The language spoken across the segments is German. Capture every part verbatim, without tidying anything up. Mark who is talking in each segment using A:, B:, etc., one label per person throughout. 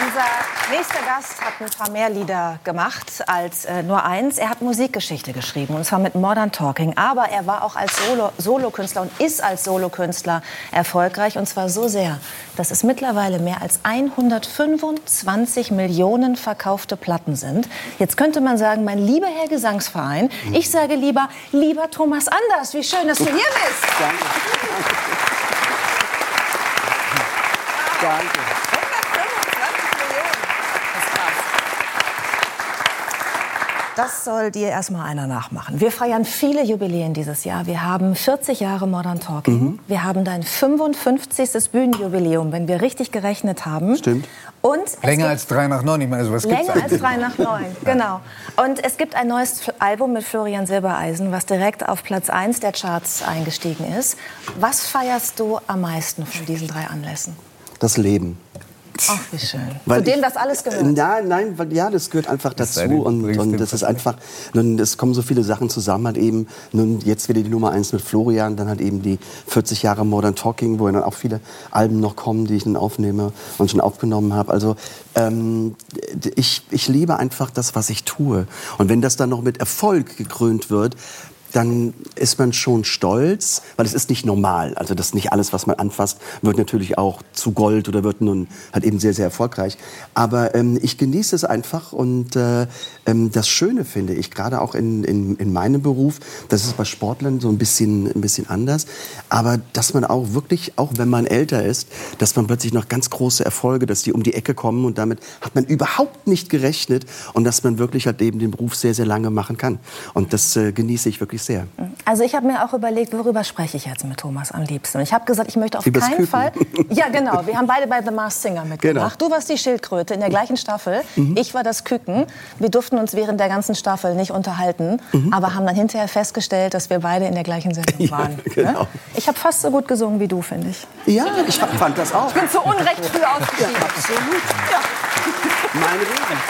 A: Unser nächster Gast hat ein paar mehr Lieder gemacht als äh, nur eins. Er hat Musikgeschichte geschrieben, und zwar mit Modern Talking. Aber er war auch als Solo- Solokünstler und ist als Solokünstler erfolgreich. Und zwar so sehr, dass es mittlerweile mehr als hundertfünfundzwanzig Millionen verkaufte Platten sind. Jetzt könnte man sagen, mein lieber Herr Gesangsverein, ich sage lieber, lieber Thomas Anders, wie schön, dass du hier bist.
B: Danke. Danke.
A: Das soll dir erstmal einer nachmachen. Wir feiern viele Jubiläen dieses Jahr. Wir haben vierzig Jahre Modern Talking. Mhm. Wir haben dein fünfundfünfzigstes Bühnenjubiläum, wenn wir richtig gerechnet haben.
B: Stimmt.
A: Und
C: länger als drei nach neun. Ich meine, sowas gibt's
A: länger als drei nach neun, genau. Und es gibt ein neues Album mit Florian Silbereisen, was direkt auf Platz eins der Charts eingestiegen ist. Was feierst du am meisten von diesen drei Anlässen?
B: Das Leben.
A: Ach, wie schön.
B: Weil
A: Zu dem
B: ich,
A: das alles gehört?
B: Nein, nein, weil, ja, das gehört einfach
C: Das
B: dazu. Und, und das ist einfach, nun, es kommen so viele Sachen zusammen. Halt eben, nun, jetzt wieder die Nummer eins mit Florian, dann halt eben die vierzig Jahre Modern Talking, wo dann auch viele Alben noch kommen, die ich dann aufnehme und schon aufgenommen habe. Also ähm, ich, ich liebe einfach das, was ich tue. Und wenn das dann noch mit Erfolg gekrönt wird, dann ist man schon stolz, weil es ist nicht normal. Also das nicht alles, was man anfasst, wird natürlich auch zu Gold oder wird nun halt eben sehr, sehr erfolgreich. Aber ähm, ich genieße es einfach und äh, ähm, das Schöne finde ich, gerade auch in, in, in meinem Beruf, das ist bei Sportlern so ein bisschen, ein bisschen anders, aber dass man auch wirklich, auch wenn man älter ist, dass man plötzlich noch ganz große Erfolge, dass die um die Ecke kommen und damit hat man überhaupt nicht gerechnet und dass man wirklich halt eben den Beruf sehr, sehr lange machen kann. Und das äh, genieße ich wirklich sehr.
A: Also ich habe mir auch überlegt, worüber spreche ich jetzt mit Thomas am liebsten. Ich habe gesagt, ich möchte auf
B: Übers
A: keinen
B: Küken.
A: Fall... Ja, genau. Wir haben beide bei The Masked Singer mitgemacht. Genau. Du warst die Schildkröte in der gleichen Staffel. Mhm. Ich war das Küken. Wir durften uns während der ganzen Staffel nicht unterhalten, mhm. aber haben dann hinterher festgestellt, dass wir beide in der gleichen Sendung waren. Ja, genau. Ich habe fast so gut gesungen wie du, finde ich.
B: Ja, ich fand das auch.
A: Ich bin zu Unrecht früh ausgeschieden.
B: Ja, absolut. Ja. Meine Rede.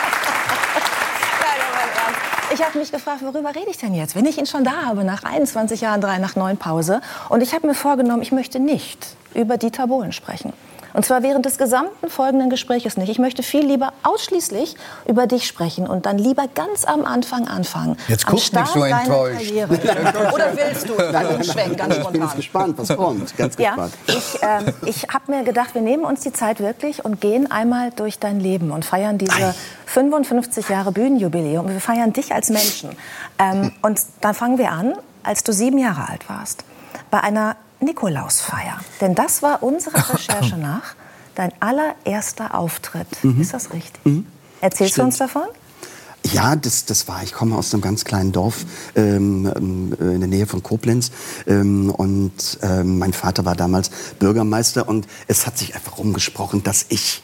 A: Ich habe mich gefragt, worüber rede ich denn jetzt, wenn ich ihn schon da habe, nach einundzwanzig Jahren drei nach neun Pause. Und ich habe mir vorgenommen, ich möchte nicht über Dieter Bohlen sprechen. Und zwar während des gesamten folgenden Gespräches nicht. Ich möchte viel lieber ausschließlich über dich sprechen und dann lieber ganz am Anfang anfangen.
C: Jetzt guckst du nicht so enttäuscht.
A: Oder willst du umschwenken, ganz spontan?
B: Ich bin jetzt gespannt, was kommt. Ganz gespannt.
A: Ja, ich äh, ich habe mir gedacht, wir nehmen uns die Zeit wirklich und gehen einmal durch dein Leben und feiern diese fünfundfünfzig Jahre Bühnenjubiläum. Wir feiern dich als Menschen. Ähm, und dann fangen wir an, als du sieben Jahre alt warst, bei einer Nikolausfeier. Denn das war unserer Recherche nach dein allererster Auftritt. Mhm. Ist das richtig? Mhm. Erzählst Stimmt. du uns davon?
B: Ja, das, das war, ich komme aus einem ganz kleinen Dorf ähm, in der Nähe von Koblenz ähm, und ähm, mein Vater war damals Bürgermeister und es hat sich einfach rumgesprochen, dass ich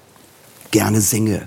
B: gerne singe.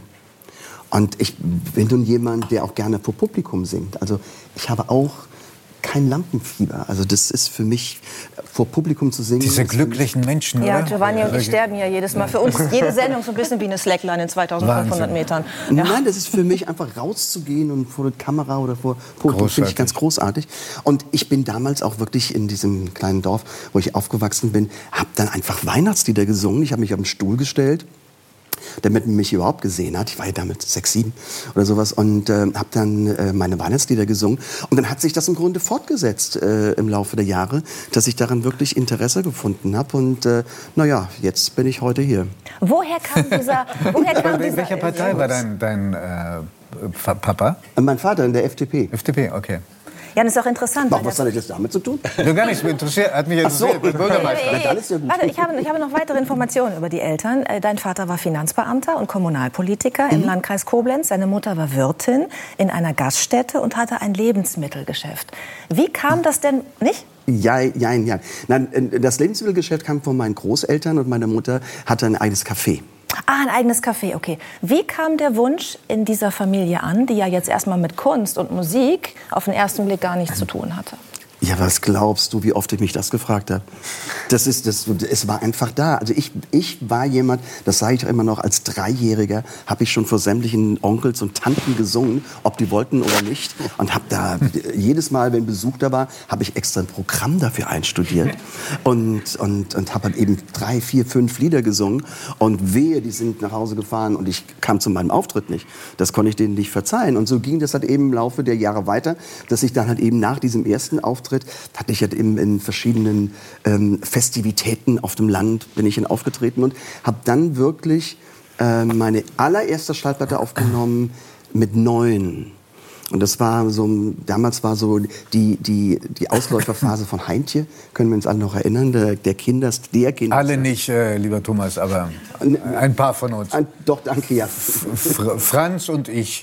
B: Und ich bin nun jemand, der auch gerne vor Publikum singt. Also ich habe auch kein Lampenfieber. Also das ist für mich, vor Publikum zu singen.
C: Diese glücklichen Menschen,
A: ja,
C: oder?
A: Giovanni und ich sterben ja jedes Mal. Für uns ist jede Sendung so ein bisschen wie eine Slackline in zweitausendfünfhundert Metern. Ja.
B: Nein, das ist für mich einfach rauszugehen und vor der Kamera oder vor Podium, finde ich ganz großartig. Und ich bin damals auch wirklich in diesem kleinen Dorf, wo ich aufgewachsen bin, habe dann einfach Weihnachtslieder gesungen. Ich habe mich auf den Stuhl gestellt, damit man mich überhaupt gesehen hat. Ich war ja damit sechs, sieben oder sowas und äh, habe dann äh, meine Weihnachtslieder gesungen. Und dann hat sich das im Grunde fortgesetzt äh, im Laufe der Jahre, dass ich daran wirklich Interesse gefunden habe. Und äh, naja, jetzt bin ich heute hier.
A: Woher kam dieser... Woher kam dieser
C: Welcher Partei war dein, dein äh, Papa?
B: Mein Vater in der F D P.
C: F D P, okay.
A: Ja, das ist auch interessant.
B: Ach, was hat das damit zu tun?
C: Ja, gar nichts interessiert, hat mich interessiert.
B: Ach so.
C: Bürgermeister.
A: Hey, hey, hey.
B: Ja, dann ist ja gut.
A: Warte, ich habe, ich habe noch weitere Informationen über die Eltern. Dein Vater war Finanzbeamter und Kommunalpolitiker mhm. im Landkreis Koblenz. Seine Mutter war Wirtin in einer Gaststätte und hatte ein Lebensmittelgeschäft. Wie kam das denn, nicht?
B: Ja, ja, ja. Nein, das Lebensmittelgeschäft kam von meinen Großeltern und meine Mutter hatte ein eigenes Café.
A: Ah, ein eigenes Café, okay. Wie kam der Wunsch in dieser Familie an, die ja jetzt erstmal mit Kunst und Musik auf den ersten Blick gar nichts zu tun hatte?
B: Ja, was glaubst du, wie oft ich mich das gefragt habe? Das ist, das, es war einfach da. Also ich, ich war jemand, das sage ich auch immer noch, als Dreijähriger habe ich schon vor sämtlichen Onkels und Tanten gesungen, ob die wollten oder nicht. Und habe da jedes Mal, wenn Besuch da war, habe ich extra ein Programm dafür einstudiert. Und, und, und habe halt eben drei, vier, fünf Lieder gesungen. Und wehe, die sind nach Hause gefahren und ich kam zu meinem Auftritt nicht. Das konnte ich denen nicht verzeihen. Und so ging das halt eben im Laufe der Jahre weiter, dass ich dann halt eben nach diesem ersten Auftritt hatte ich halt in, in verschiedenen ähm, Festivitäten auf dem Land bin ich in aufgetreten und habe dann wirklich äh, meine allererste Schallplatte aufgenommen mit neun. Und das war so, damals war so die, die, die Ausläuferphase von Heintje, können wir uns alle noch erinnern, der, der Kinders, der Kinders.
C: Alle nicht, äh, lieber Thomas, aber ein paar von uns.
B: Ein, doch, danke, ja.
C: Fr Franz und ich.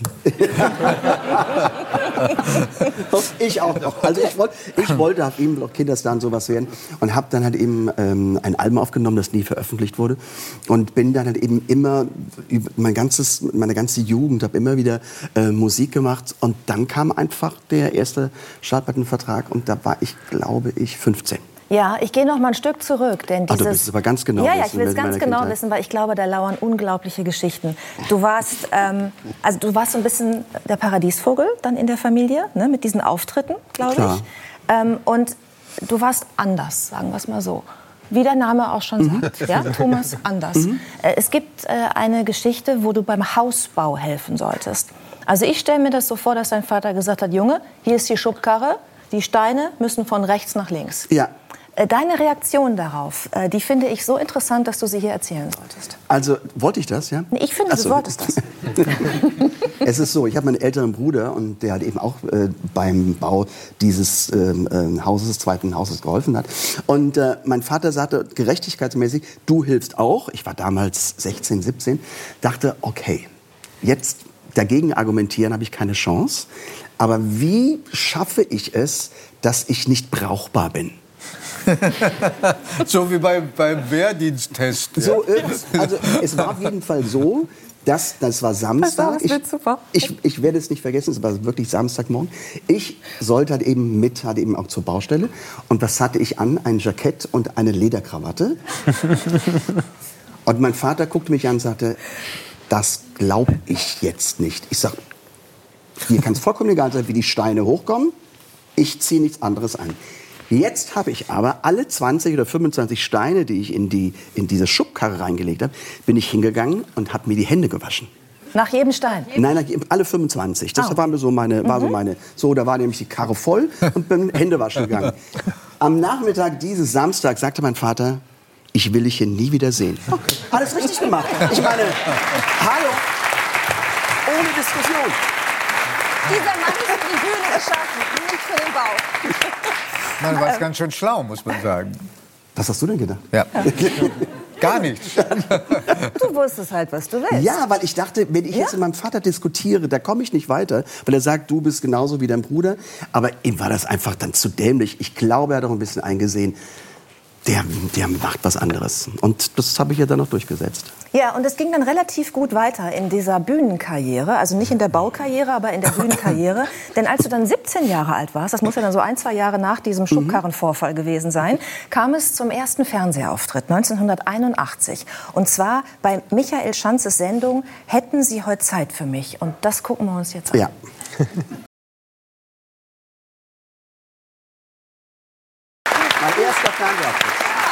B: Ich auch noch. Also ich, wollt, ich wollte halt eben noch Kinderstar und sowas werden und habe dann halt eben ähm, ein Album aufgenommen, das nie veröffentlicht wurde und bin dann halt eben immer, mein ganzes, meine ganze Jugend, habe immer wieder äh, Musik gemacht und dann kam einfach der erste Schallplattenvertrag und da war ich, glaube ich, fünfzehn.
A: Ja, ich gehe noch mal ein Stück zurück, denn dieses...
B: Ach, du willst es aber ganz genau
A: ja,
B: wissen.
A: Ja, ich will es ganz genau
B: Kindheit.
A: wissen, weil ich glaube, da lauern unglaubliche Geschichten. Du warst, ähm, also du warst so ein bisschen der Paradiesvogel dann in der Familie, ne, mit diesen Auftritten, glaube ich. Ähm, und du warst anders, sagen wir es mal so. Wie der Name auch schon
B: Mhm.
A: sagt, ja, Thomas Anders. Mhm. Äh, es gibt äh, eine Geschichte, wo du beim Hausbau helfen solltest. Also ich stelle mir das so vor, dass dein Vater gesagt hat, Junge, hier ist die Schubkarre, die Steine müssen von rechts nach links.
B: Ja.
A: Deine Reaktion darauf, die finde ich so interessant, dass du sie hier erzählen solltest.
B: Also, wollte ich das, ja?
A: Ich finde,
B: Ach so.
A: Du solltest das.
B: Es ist so, ich habe meinen älteren Bruder und der hat eben auch äh, beim Bau dieses ähm, äh, Hauses, des zweiten Hauses geholfen hat. Und äh, mein Vater sagte gerechtigkeitsmäßig, du hilfst auch. Ich war damals sechzehn, siebzehn, dachte, okay, jetzt dagegen argumentieren habe ich keine Chance. Aber wie schaffe ich es, dass ich nicht brauchbar bin?
C: So wie beim, beim Wehrdiensttest.
B: So, ja. Also es war auf jeden Fall so, dass das war Samstag.
A: Das wird super.
B: Ich, ich, ich werde es nicht vergessen, es war wirklich Samstagmorgen. Ich sollte halt eben mit, halt eben auch zur Baustelle. Und was hatte ich an? Ein Jackett und eine Lederkrawatte. Und mein Vater guckte mich an und sagte, das glaube ich jetzt nicht. Ich sage, mir kann es vollkommen egal sein, wie die Steine hochkommen. Ich ziehe nichts anderes an. Jetzt habe ich aber alle zwanzig oder fünfundzwanzig Steine, die ich in, die, in diese Schubkarre reingelegt habe, bin ich hingegangen und habe mir die Hände gewaschen.
A: Nach jedem Stein?
B: Nein, nach, alle fünfundzwanzig. Das oh. war so meine, war so meine. So, da war nämlich die Karre voll und bin Hände waschen gegangen. Am Nachmittag dieses Samstag sagte mein Vater, ich will dich hier nie wieder sehen. Okay. Alles richtig gemacht. Ich meine, hallo, ohne Diskussion.
A: Dieser Mann ist für die Bühne geschaffen, nicht für den Bau.
C: Man war ganz schön schlau, muss man sagen.
B: Was hast du denn gedacht?
C: Ja. Gar nichts.
A: Du wusstest halt, was du willst.
B: Ja, weil ich dachte, wenn ich ja? jetzt mit meinem Vater diskutiere, da komme ich nicht weiter, weil er sagt, du bist genauso wie dein Bruder. Aber ihm war das einfach dann zu dämlich. Ich glaube, er hat auch ein bisschen eingesehen, der, der macht was anderes. Und das habe ich ja dann noch durchgesetzt.
A: Ja, und es ging dann relativ gut weiter in dieser Bühnenkarriere. Also nicht in der Baukarriere, aber in der Bühnenkarriere. Denn als du dann siebzehn Jahre alt warst, das muss ja dann so ein, zwei Jahre nach diesem Schubkarrenvorfall gewesen sein, kam es zum ersten Fernsehauftritt neunzehnhunderteinundachtzig. Und zwar bei Michael Schanzes Sendung Hätten Sie heute Zeit für mich? Und das gucken wir uns jetzt an.
B: Ja. Mein erster Fernsehauftritt.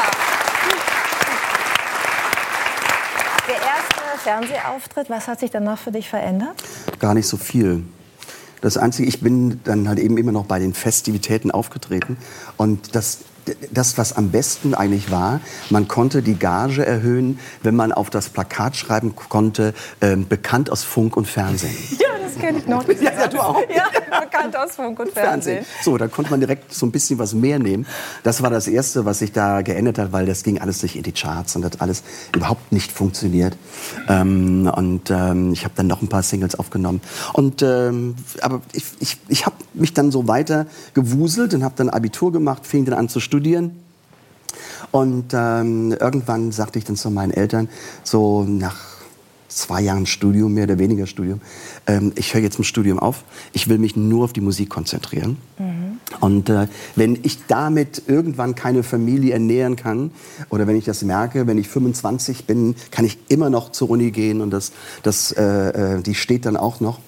A: Der erste Fernsehauftritt, was hat sich danach für dich verändert?
B: Gar nicht so viel. Das Einzige, ich bin dann halt eben immer noch bei den Festivitäten aufgetreten. Und das, das, was am besten eigentlich war, man konnte die Gage erhöhen, wenn man auf das Plakat schreiben konnte, äh, bekannt aus Funk und Fernsehen.
A: Ja, das kenne ich noch.
B: Ja, ja, du auch.
A: Ja, bekannt aus Funk und Fernsehen. Fernsehen.
B: So, da konnte man direkt so ein bisschen was mehr nehmen. Das war das Erste, was sich da geändert hat, weil das ging alles nicht in die Charts und hat alles überhaupt nicht funktioniert. Ähm, und ähm, ich habe dann noch ein paar Singles aufgenommen. Und, ähm, aber ich, ich, ich habe mich dann so weiter gewuselt und habe dann Abitur gemacht, fing dann an zu studieren. Und ähm, irgendwann sagte ich dann zu meinen Eltern, so nach zwei Jahren Studium, mehr oder weniger Studium. Ähm, ich höre jetzt im Studium auf. Ich will mich nur auf die Musik konzentrieren. Mhm. Und äh, wenn ich damit irgendwann keine Familie ernähren kann, oder wenn ich das merke, wenn ich fünfundzwanzig bin, kann ich immer noch zur Uni gehen und das, das, äh, die steht dann auch noch.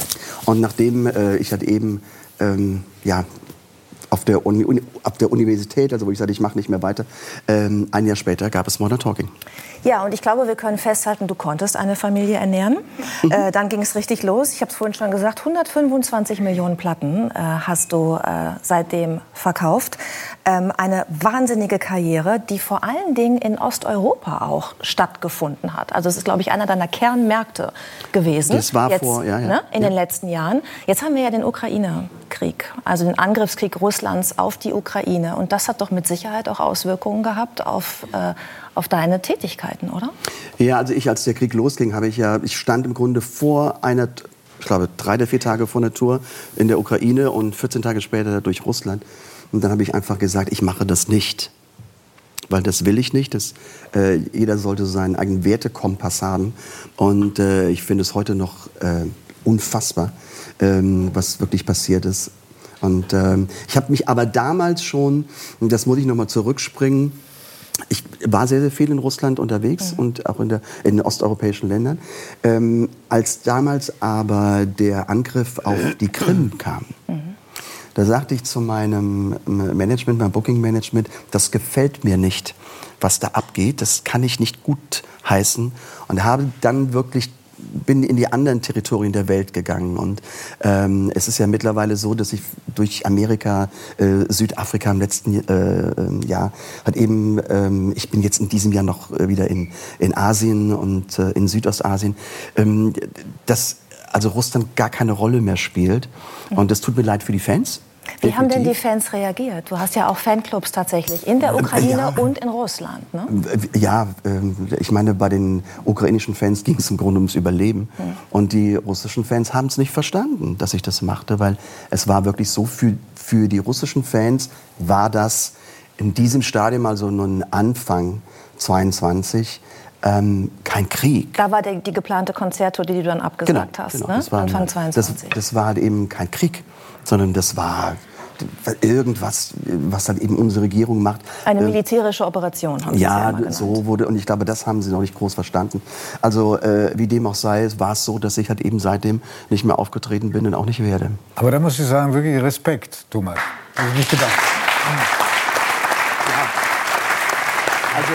B: Und nachdem äh, ich halt eben, ähm, ja, auf der, Uni, Uni, auf der Universität, also wo ich sagte, ich mache nicht mehr weiter, ähm, ein Jahr später gab es Modern Talking.
A: Ja, und ich glaube, wir können festhalten, du konntest eine Familie ernähren. Mhm. Äh, dann ging es richtig los. Ich habe es vorhin schon gesagt, hundertfünfundzwanzig Millionen Platten äh, hast du äh, seitdem verkauft. Ähm, eine wahnsinnige Karriere, die vor allen Dingen in Osteuropa auch stattgefunden hat. Also es ist, glaube ich, einer deiner Kernmärkte gewesen.
B: Das war
A: jetzt,
B: vor, ja, ja.
A: Ne, in
B: ja.
A: den letzten Jahren. Jetzt haben wir ja den Ukraine-Krieg, also den Angriffskrieg Russlands auf die Ukraine. Und das hat doch mit Sicherheit auch Auswirkungen gehabt auf, äh, auf deine Tätigkeiten, oder?
B: Ja, also ich, als der Krieg losging, habe ich ja, ich stand im Grunde vor einer, ich glaube, drei oder vier Tage vor einer Tour in der Ukraine und vierzehn Tage später durch Russland. Und dann habe ich einfach gesagt, ich mache das nicht. Weil das will ich nicht. Das, äh, jeder sollte seinen eigenen Wertekompass haben. Und äh, ich finde es heute noch äh, unfassbar, ähm, was wirklich passiert ist. Und ähm, ich habe mich aber damals schon, und das muss ich noch mal zurückspringen, ich war sehr, sehr viel in Russland unterwegs mhm. und auch in, der, in den osteuropäischen Ländern. Ähm, als damals aber der Angriff auf die Krim kam, mhm. da sagte ich zu meinem Management, meinem Booking-Management, das gefällt mir nicht, was da abgeht. Das kann ich nicht gut heißen. Und habe dann wirklich, bin in die anderen Territorien der Welt gegangen. Und ähm, es ist ja mittlerweile so, dass ich durch Amerika, äh, Südafrika im letzten äh, Jahr, hat eben, ähm, ich bin jetzt in diesem Jahr noch wieder in, in Asien und äh, in Südostasien, ähm, dass also Russland gar keine Rolle mehr spielt. Und das tut mir leid für die Fans.
A: Wie Definitiv. haben denn die Fans reagiert? Du hast ja auch Fanclubs tatsächlich in der Ukraine ja. und in Russland. Ne?
B: Ja, ich meine, bei den ukrainischen Fans ging es im Grunde ums Überleben. Hm. Und die russischen Fans haben es nicht verstanden, dass ich das machte, weil es war wirklich so, für, für die russischen Fans war das in diesem Stadium, also nur ein Anfang zweiundzwanzig, Ähm, kein Krieg.
A: Da war die, die geplante Konzerttour, die du dann abgesagt
B: genau,
A: hast,
B: genau.
A: ne?
B: Das war,
A: Anfang zweiundzwanzig.
B: Das, das war halt eben kein Krieg, sondern das war irgendwas, was halt eben unsere Regierung macht.
A: Eine militärische Operation, haben Sie
B: ja,
A: es ja immer genannt.
B: So wurde, und ich glaube, das haben sie noch nicht groß verstanden. Also äh, wie dem auch sei, war es so, dass ich halt eben seitdem nicht mehr aufgetreten bin und auch nicht werde.
C: Aber da muss ich sagen, wirklich Respekt, Thomas. Habe ich nicht gedacht.
B: Ja. Also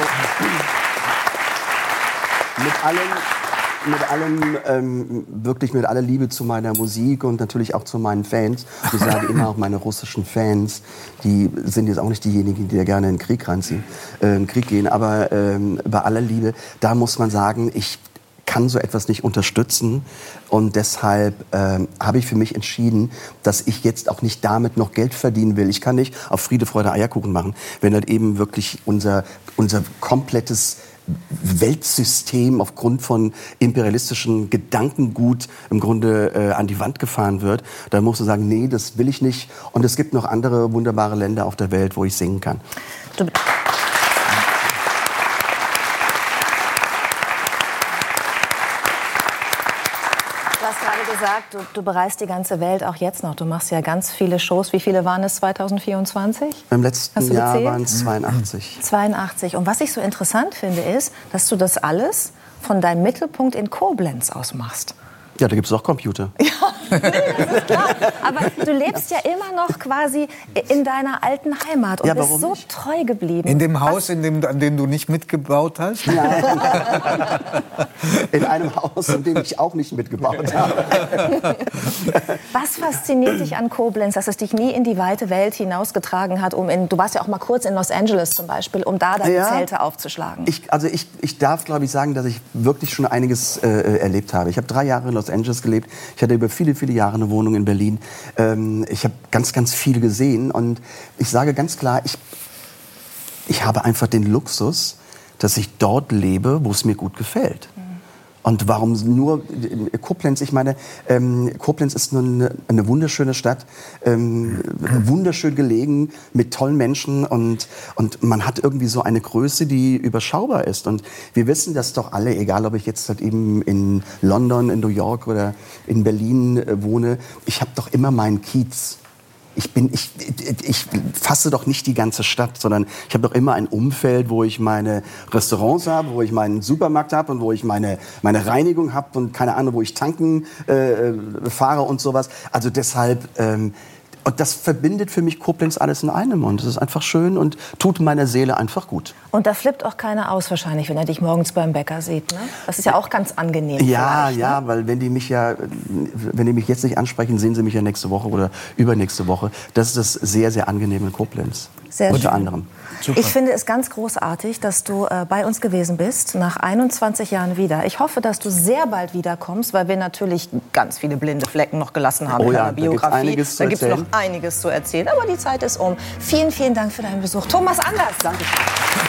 B: mit allem, mit allem ähm, wirklich mit aller Liebe zu meiner Musik und natürlich auch zu meinen Fans. Ich sage immer auch meine russischen Fans, die sind jetzt auch nicht diejenigen, die da gerne in den Krieg reinziehen, äh, in den Krieg gehen. Aber ähm, bei aller Liebe, da muss man sagen, ich kann so etwas nicht unterstützen und deshalb ähm, habe ich für mich entschieden, dass ich jetzt auch nicht damit noch Geld verdienen will. Ich kann nicht auf Friede, Freude, Eierkuchen machen, wenn halt eben wirklich unser, unser komplettes Weltsystem aufgrund von imperialistischen Gedankengut im Grunde äh, an die Wand gefahren wird. Da musst du sagen, nee, das will ich nicht. Und es gibt noch andere wunderbare Länder auf der Welt, wo ich singen kann.
A: Du Du hast gerade gesagt, du, du bereist die ganze Welt auch jetzt noch. Du machst ja ganz viele Shows. Wie viele waren es zweitausendvierundzwanzig?
B: Im letzten Jahr waren es zweiundachtzig.
A: zweiundachtzig. Und was ich so interessant finde, ist, dass du das alles von deinem Mittelpunkt in Koblenz aus machst.
B: Ja, da gibt es auch Computer.
A: Ja, nee, das ist klar. Aber du lebst ja immer noch quasi in deiner alten Heimat und
B: ja,
A: bist so
B: nicht?
A: treu geblieben.
C: In dem Haus, in dem, an dem du nicht mitgebaut hast?
B: Nein. In einem Haus, in dem ich auch nicht mitgebaut habe.
A: Was fasziniert dich an Koblenz, dass es dich nie in die weite Welt hinausgetragen hat? Um in, du warst ja auch mal kurz in Los Angeles zum Beispiel, um da deine ja, Zelte aufzuschlagen.
B: Ich, also ich, ich darf, glaube ich, sagen, dass ich wirklich schon einiges äh, erlebt habe. Ich habe drei Jahre in Los Angeles gelebt. Ich hatte über viele, viele Jahre eine Wohnung in Berlin. Ähm, ich habe ganz, ganz viel gesehen. Und ich sage ganz klar, ich, ich habe einfach den Luxus, dass ich dort lebe, wo es mir gut gefällt. Mhm. Und warum nur Koblenz? Ich meine, ähm, Koblenz ist nun eine, eine wunderschöne Stadt, ähm, wunderschön gelegen, mit tollen Menschen und, und man hat irgendwie so eine Größe, die überschaubar ist. Und wir wissen das doch alle, egal ob ich jetzt halt eben in London, in New York oder in Berlin äh, wohne, ich habe doch immer meinen Kiez. Ich, bin, ich, ich fasse doch nicht die ganze Stadt, sondern ich habe doch immer ein Umfeld, wo ich meine Restaurants habe, wo ich meinen Supermarkt habe und wo ich meine, meine Reinigung habe und keine Ahnung, wo ich tanken äh, fahre und sowas. Also deshalb, ähm, und das verbindet für mich Koblenz alles in einem und das ist einfach schön und tut meiner Seele einfach gut.
A: Und da flippt auch keiner aus wahrscheinlich, wenn er dich morgens beim Bäcker sieht, ne? Das ist ja auch ganz angenehm.
B: Ja, ja,
A: ne?
B: weil wenn die mich ja, wenn die mich jetzt nicht ansprechen, sehen sie mich ja nächste Woche oder übernächste Woche. Das ist das sehr, sehr angenehm in Koblenz.
A: Sehr
B: Unter
A: schön.
B: anderem.
C: Super.
A: Ich finde es ganz großartig, dass du äh, bei uns gewesen bist, nach einundzwanzig Jahren wieder. Ich hoffe, dass du sehr bald wiederkommst, weil wir natürlich ganz viele blinde Flecken noch gelassen haben
B: Oh
A: in
B: ja,
A: deiner
B: da gibt's
A: Biografie.
B: einiges zu
A: Da gibt es noch
B: erzählen.
A: einiges zu erzählen, aber die Zeit ist um. Vielen, vielen Dank für deinen Besuch. Thomas Anders.
B: Danke.